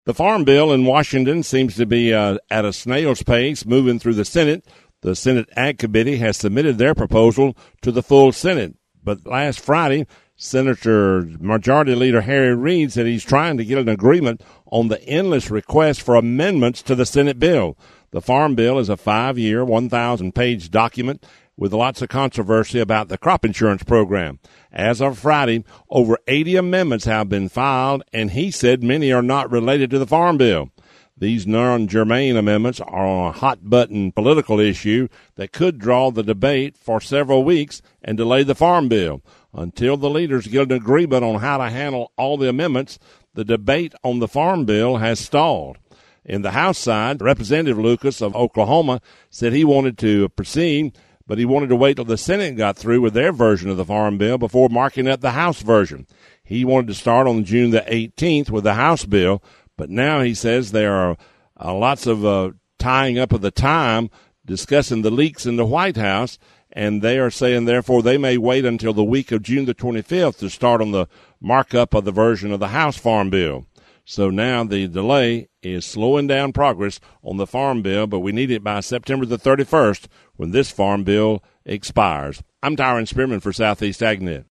The Farm Bill in Washington seems to be at a snail's pace moving through the Senate. The Senate Ag Committee has submitted their proposal to the full Senate. But last Friday, Senator Majority Leader Harry Reid said he's trying to get an agreement on the endless request for amendments to the Senate bill. The Farm Bill is a 5-year, 1,000-page document with lots of controversy about the crop insurance program. As of Friday, over 80 amendments have been filed, and he said many are not related to the Farm Bill. These non-germane amendments are on a hot-button political issue that could draw the debate for several weeks and delay the Farm Bill. Until the leaders get an agreement on how to handle all the amendments, the debate on the Farm Bill has stalled. In the House side, Representative Lucas of Oklahoma said he wanted to proceed, but he wanted to wait till the Senate got through with their version of the Farm Bill before marking up the House version. He wanted to start on June the 18th with the House bill, but now he says there are lots of tying up of the time discussing the leaks in the White House, and they are saying, therefore, they may wait until the week of June the 25th to start on the markup of the version of the House Farm Bill. So now the delay is slowing down progress on the Farm Bill, but we need it by September the 31st when this Farm Bill expires. I'm Tyron Spearman for Southeast AgNet.